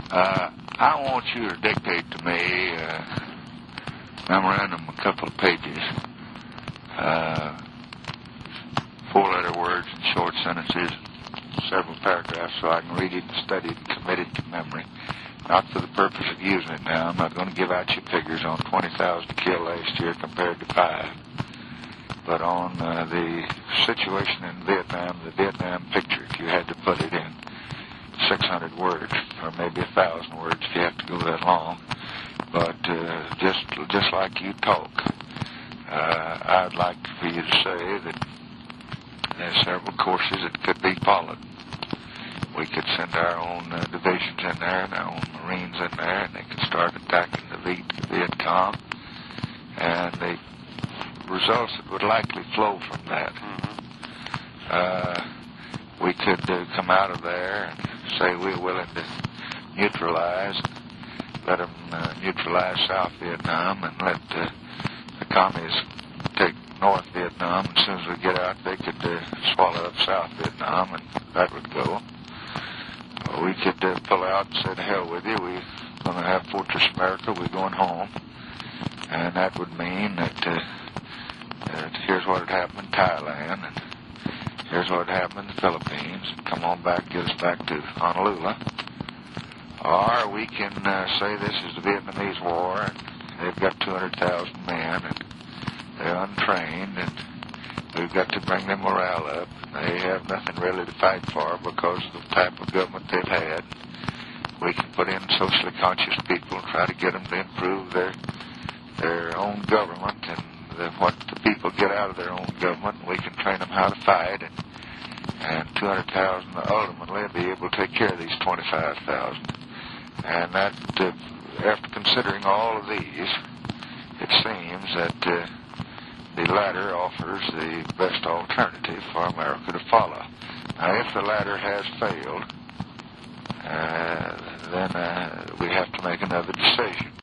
I want you to dictate to me memorandum, a couple of pages, four-letter words and short sentences, several paragraphs, so I can read it and study it and commit it to memory. Not for the purpose of using it now. I'm not going to give out you figures on 20,000 killed last year compared to 5. But on the situation in Vietnam, the Vietnam picture, if you had to put it in 600 words, or maybe 1,000 words if you have to go that long. But just like you talk, I'd like for you to say that there's several courses that could be followed. We could send our own divisions in there and our own Marines in there, and they could start attacking the Viet Cong. And the results that would likely flow from that, we could come out of there and say we're willing to neutralize, let them neutralize South Vietnam and let the communists take North Vietnam. As soon as we get out, they could swallow up South Vietnam, and that would go. We could pull out and say, to hell with you, we're going to have Fortress America, we're going home. And that would mean that here's what had happened in Thailand, and here's what had happened in the Philippines, and come on back, get us back to Honolulu. Or we can say this is the Vietnamese War, and they've got 200,000 men, and they're untrained, and we've got to bring their morale up. They have nothing really to fight for because of the type of government they've had. We can put in socially conscious people and try to get them to improve their own government and what the people get out of their own government. We can train them how to fight, and 200,000 ultimately will be able to take care of these 25,000. And that, after considering all of these, it seems that the latter offers the best alternative for America to follow. Now, if the latter has failed, then we have to make another decision.